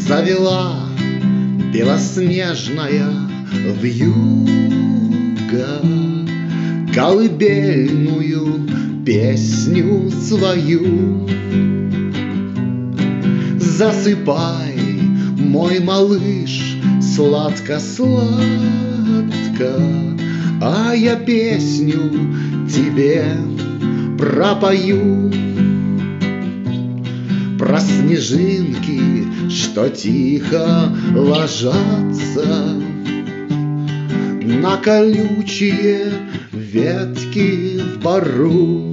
Завела белоснежная вьюга колыбельную песню свою. Засыпай, мой малыш, сладко-сладко, а я песню тебе пропою. Про снежинки, что тихо ложатся на колючие ветки в бору,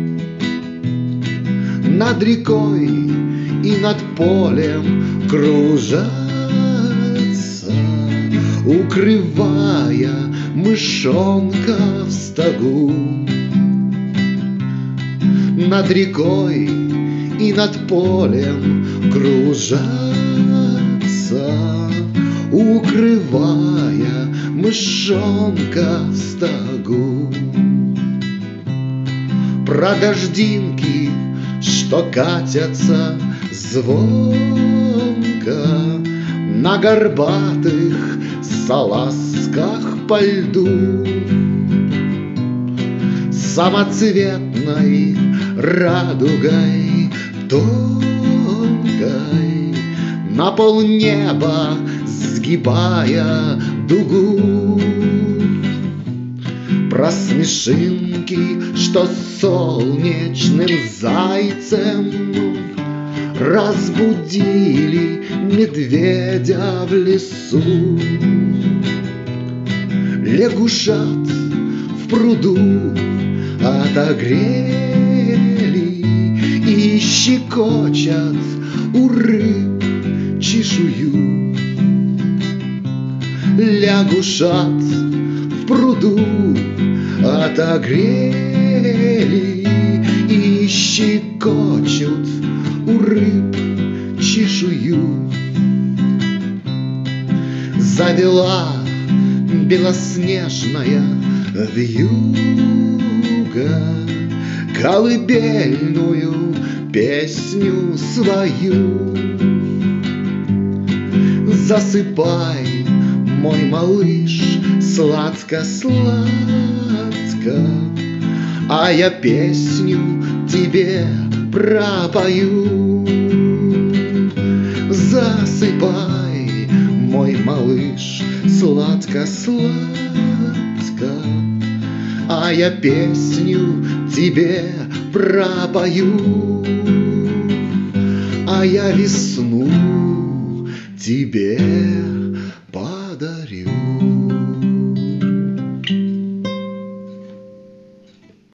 над рекой и над полем кружатся, укрывая мышонка в стогу. Над рекой и над полем кружатся, укрывая мышонка в стогу. Про дождинки, что катятся звонко на горбатых салазках по льду, самоцветной радугой тонкой на полнеба сгибая дугу. Про смешинки, что солнечным зайцем разбудили медведя в лесу. Лягушат в пруду отогрели и щекочат у рыб чешую. Лягушат в пруду отогрели и щекочут у рыб чешую. Завела белоснежная вьюга колыбельную песню свою. Засыпай, мой малыш, сладко-сладко, а я песню тебе пропою. Засыпай, мой малыш, сладко-сладко, а я песню тебе пропою. А я весну тебе